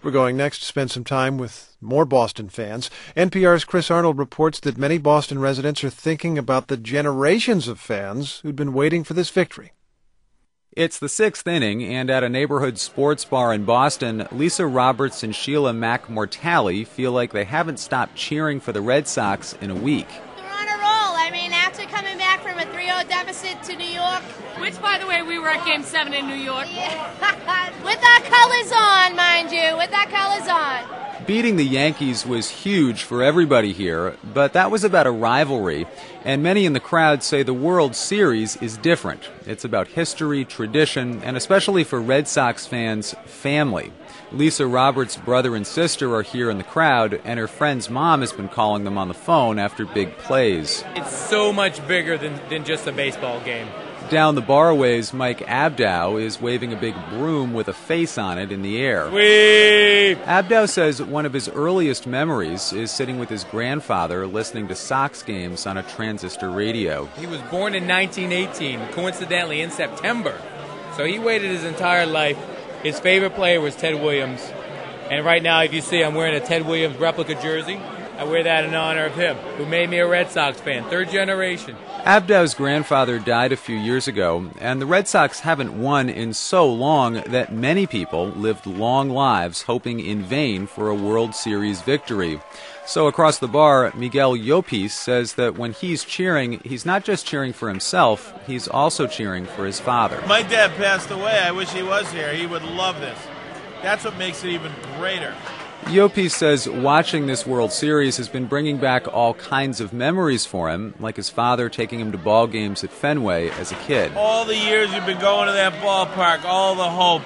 We're going next to spend some time with more Boston fans. NPR's Chris Arnold reports that many Boston residents are thinking about the generations of fans who'd been waiting for this victory. It's the sixth inning, and at a neighborhood sports bar in Boston, Lisa Roberts and Sheila McMortally feel like they haven't stopped cheering for the Red Sox in a week. We're on a roll. I mean, after coming back from a 3-0 deficit to New York. Which, by the way, we were at Game 7 in New York. Yeah. With our colors on, mind you, with our colors on. Beating the Yankees was huge for everybody here, but that was about a rivalry, and many in the crowd say the World Series is different. It's about history, tradition, and especially for Red Sox fans, family. Lisa Roberts' brother and sister are here in the crowd, and her friend's mom has been calling them on the phone after big plays. It's so much bigger than just a baseball game. Down the barways, Mike Abdow is waving a big broom with a face on it in the air. Whee! Abdow says one of his earliest memories is sitting with his grandfather listening to Sox games on a transistor radio. He was born in 1918, coincidentally in September. So he waited his entire life. His favorite player was Ted Williams. And right now, if you see, I'm wearing a Ted Williams replica jersey. I wear that in honor of him, who made me a Red Sox fan, third generation. Abdow's grandfather died a few years ago, and the Red Sox haven't won in so long that many people lived long lives hoping in vain for a World Series victory. So across the bar, Miguel Llopis says that when he's cheering, he's not just cheering for himself, he's also cheering for his father. My dad passed away. I wish he was here. He would love this. That's what makes it even greater. Llopis says watching this World Series has been bringing back all kinds of memories for him, like his father taking him to ball games at Fenway as a kid. All the years you've been going to that ballpark, all the hope,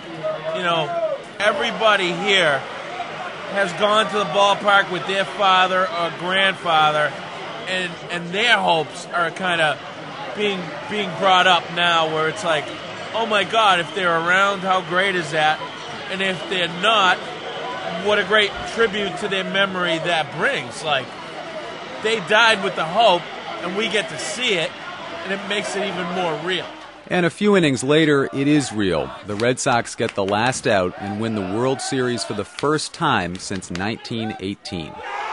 everybody here has gone to the ballpark with their father or grandfather, and their hopes are kind of being brought up now, where it's like, oh my God, if they're around, how great is that? And if they're not, what a great tribute to their memory that brings. Like, they died with the hope, and we get to see it, and it makes it even more real. And a few innings later, it is real. The Red Sox get the last out and win the World Series for the first time since 1918.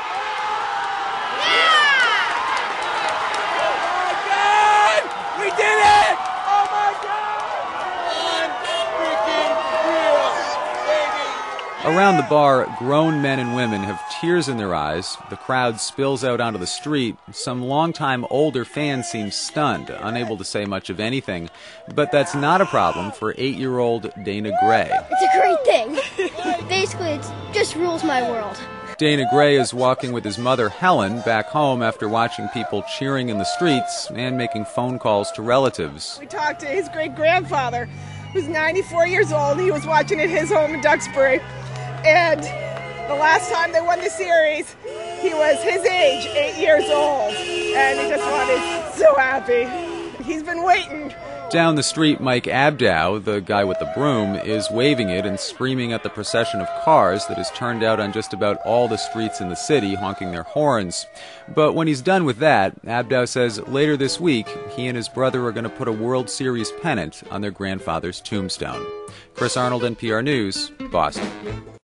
Around the bar, grown men and women have tears in their eyes. The crowd spills out onto the street. Some longtime older fans seem stunned, unable to say much of anything. But that's not a problem for 8-year-old Dana Gray. It's a great thing. Basically, it just rules my world. Dana Gray is walking with his mother, Helen, back home after watching people cheering in the streets and making phone calls to relatives. We talked to his great-grandfather, who's 94 years old. He was watching at his home in Duxbury. And the last time they won the series, he was his age, 8 years old. And he just wanted so happy. He's been waiting. Down the street, Mike Abdow, the guy with the broom, is waving it and screaming at the procession of cars that has turned out on just about all the streets in the city, honking their horns. But when he's done with that, Abdow says later this week, he and his brother are going to put a World Series pennant on their grandfather's tombstone. Chris Arnold, NPR News, Boston.